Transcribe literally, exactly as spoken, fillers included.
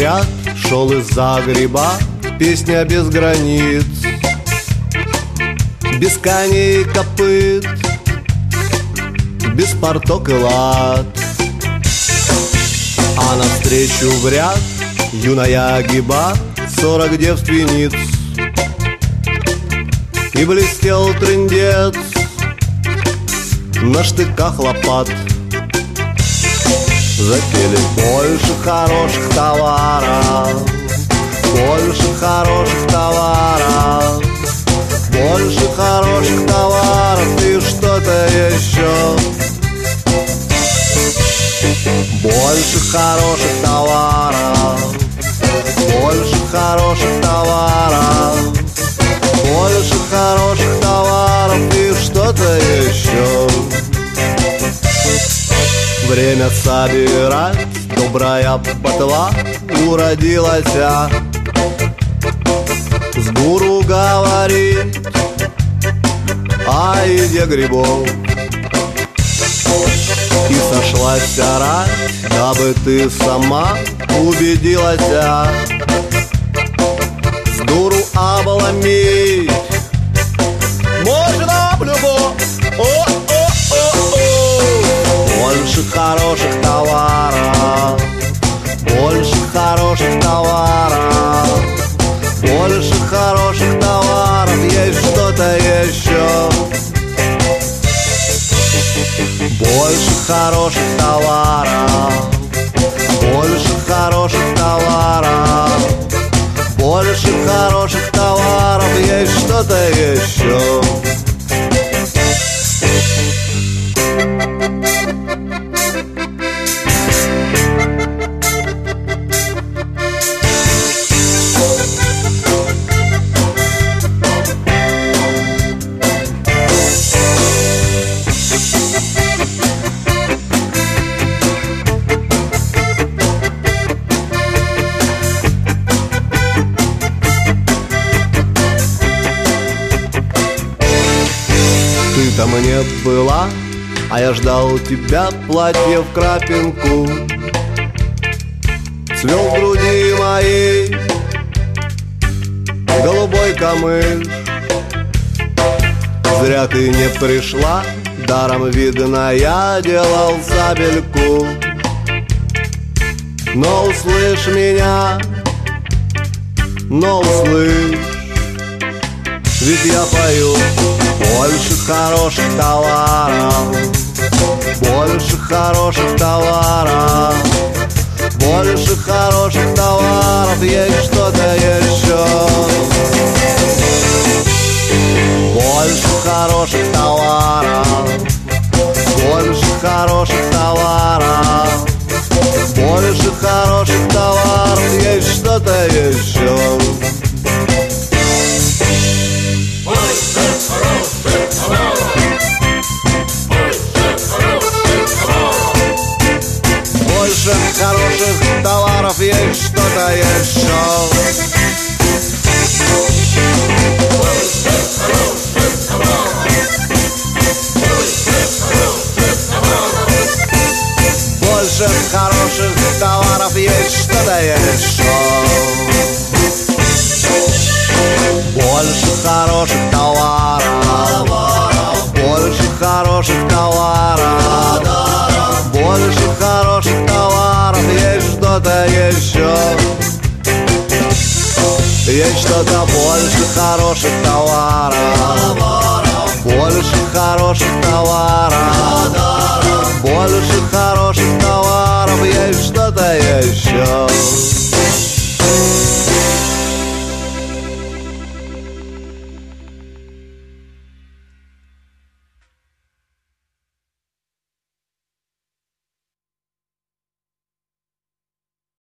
говорят, шел из-за гриба, песня без границ, без коней и копыт, без порток и лад. А навстречу в ряд юная огиба сорок девственниц, и блестел трындец на штыках лопат. Запели больше хороших товаров, больше хороших товаров, больше хороших товаров и что-то еще. Больше хороших товаров, больше хороших товаров, больше хороших товаров и что-то еще. Время собирать, добрая ботва уродилась. С гуру говорит о еде грибов. И сошлась рать, дабы ты сама убедилась. С дуру обломить можно в любовь. Больше хороших товаров, больше хороших товаров, больше хороших товаров, есть что-то еще. Больше хороших товаров, больше хороших товаров, больше хороших товаров, есть что-то еще. Ты-то мне была, а я ждал тебя, платье в крапинку. Цвел в груди моей голубой камыш. Зря ты не пришла, даром видно я делал сабельку. Но услышь меня, но услышь, ведь я пою. Больше хороших товаров, больше хороших товаров, больше хороших товаров, есть что-то еще. Больше хороших товаров, больше хороших товаров, больше хороших товаров, есть что-то еще. Больше хороших товаров, есть что-то еще. Больше хороших товаров, есть что-то еще. Больше хороших товаров, больше хороших товаров, больше хороших товаров, есть что-то еще. Есть что-то больше хороших товаров, больше хороших товаров, больше хороших товаров, есть что-то еще.